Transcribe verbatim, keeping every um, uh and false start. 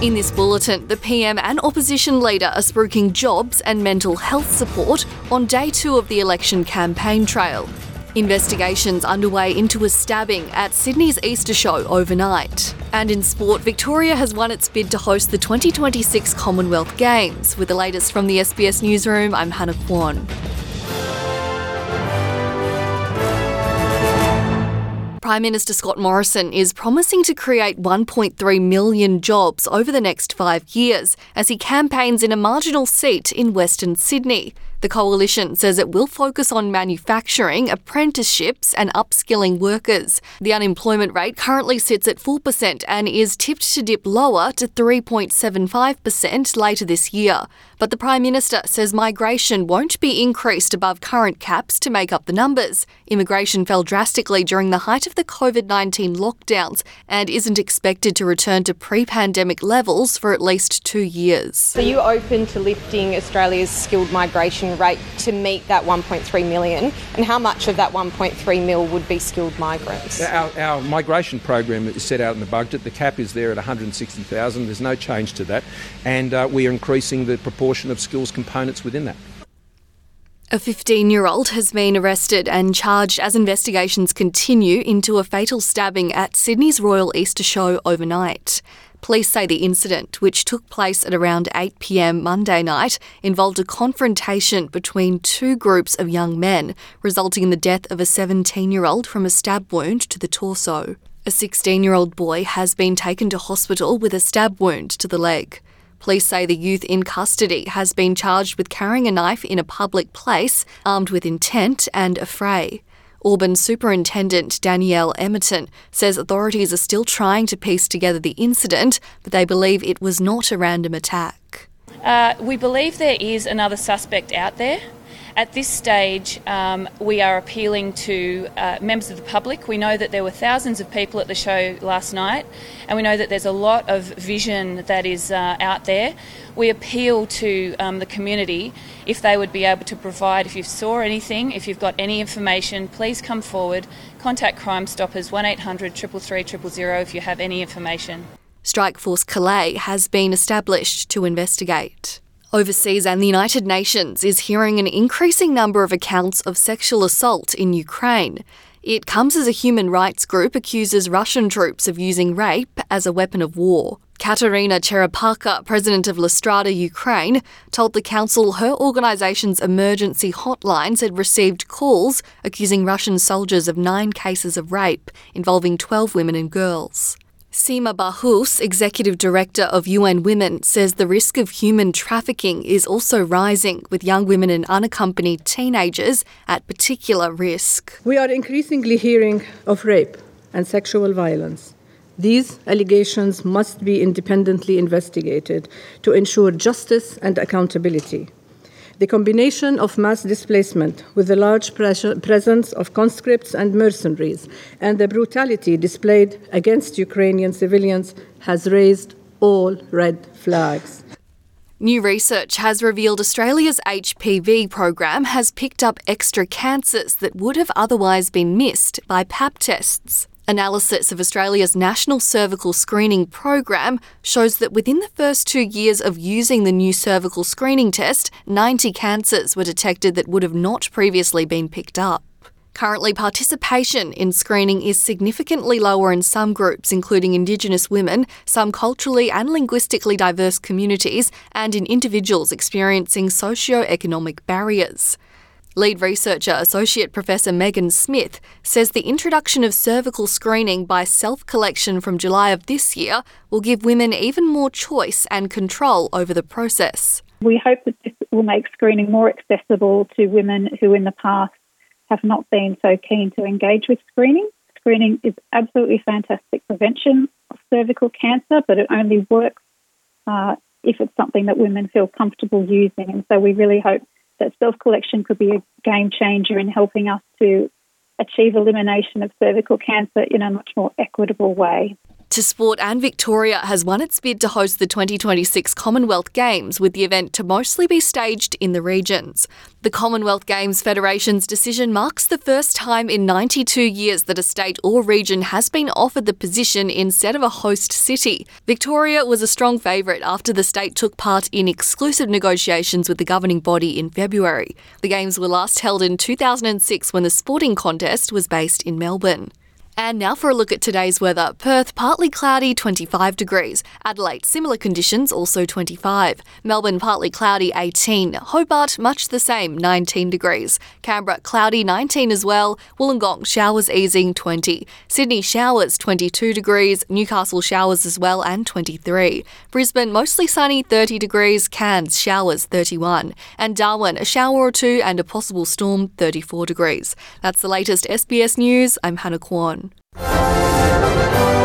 In this bulletin, the P M and opposition leader are spruiking jobs and mental health support on day two of the election campaign trail. Investigations underway into a stabbing at Sydney's Easter show overnight. And in sport, Victoria has won its bid to host the twenty twenty-six Commonwealth Games. With the latest from the S B S Newsroom, I'm Hannah Kwon. Prime Minister Scott Morrison is promising to create one point three million jobs over the next five years as he campaigns in a marginal seat in Western Sydney. The coalition says it will focus on manufacturing, apprenticeships and upskilling workers. The unemployment rate currently sits at four percent and is tipped to dip lower to three point seven five percent later this year. But the Prime Minister says migration won't be increased above current caps to make up the numbers. Immigration fell drastically during the height of the covid nineteen lockdowns and isn't expected to return to pre-pandemic levels for at least two years. Are you open to lifting Australia's skilled migration rate to meet that one point three million? And how much of that one point three mil would be skilled migrants? Our, our migration program is set out in the budget. The cap is there at one hundred sixty thousand. There's no change to that. And uh, we are increasing the proportion of skills components within that. A fifteen-year-old has been arrested and charged as investigations continue into a fatal stabbing at Sydney's Royal Easter Show overnight. Police say the incident, which took place at around eight p.m. Monday night, involved a confrontation between two groups of young men, resulting in the death of a seventeen-year-old from a stab wound to the torso. A sixteen-year-old boy has been taken to hospital with a stab wound to the leg. Police say the youth in custody has been charged with carrying a knife in a public place, armed with intent and affray. Auburn Superintendent Danielle Emerton says authorities are still trying to piece together the incident, but they believe it was not a random attack. Uh, we believe there is another suspect out there. At this stage, um, we are appealing to uh, members of the public. We know that there were thousands of people at the show last night, and we know that there's a lot of vision that is uh, out there. We appeal to um, the community if they would be able to provide, if you saw anything, if you've got any information, please come forward, contact Crime Stoppers one eight hundred three three three zero zero if you have any information. Strikeforce Calais has been established to investigate. Overseas and the United Nations is hearing an increasing number of accounts of sexual assault in Ukraine. It comes as a human rights group accuses Russian troops of using rape as a weapon of war. Katerina Cherepaka, president of Lestrada Ukraine, told the council her organisation's emergency hotlines had received calls accusing Russian soldiers of nine cases of rape involving twelve women and girls. Seema Bahous, Executive Director of U N Women, says the risk of human trafficking is also rising, with young women and unaccompanied teenagers at particular risk. We are increasingly hearing of rape and sexual violence. These allegations must be independently investigated to ensure justice and accountability. The combination of mass displacement with the large presence of conscripts and mercenaries and the brutality displayed against Ukrainian civilians has raised all red flags. New research has revealed Australia's H P V program has picked up extra cancers that would have otherwise been missed by pap tests. Analysis of Australia's National Cervical Screening Program shows that within the first two years of using the new cervical screening test, ninety cancers were detected that would have not previously been picked up. Currently, participation in screening is significantly lower in some groups, including Indigenous women, some culturally and linguistically diverse communities, and in individuals experiencing socio-economic barriers. Lead researcher Associate Professor Megan Smith says the introduction of cervical screening by self-collection from July of this year will give women even more choice and control over the process. We hope that this will make screening more accessible to women who in the past have not been so keen to engage with screening. Screening is absolutely fantastic prevention of cervical cancer, but it only works uh, if it's something that women feel comfortable using. And so we really hope that self-collection could be a game changer in helping us to achieve elimination of cervical cancer in a much more equitable way. To sport, and Victoria has won its bid to host the twenty twenty-six Commonwealth Games, with the event to mostly be staged in the regions. The Commonwealth Games Federation's decision marks the first time in ninety-two years that a state or region has been offered the position instead of a host city. Victoria was a strong favourite after the state took part in exclusive negotiations with the governing body in February. The Games were last held in two thousand six when the sporting contest was based in Melbourne. And now for a look at today's weather. Perth, partly cloudy, twenty-five degrees. Adelaide, similar conditions, also twenty-five. Melbourne, partly cloudy, eighteen. Hobart, much the same, nineteen degrees. Canberra, cloudy, nineteen as well. Wollongong, showers easing, twenty. Sydney, showers, twenty-two degrees. Newcastle, showers as well, and twenty-three. Brisbane, mostly sunny, thirty degrees. Cairns, showers, thirty-one. And Darwin, a shower or two and a possible storm, thirty-four degrees. That's the latest S B S News. I'm Hannah Kwan.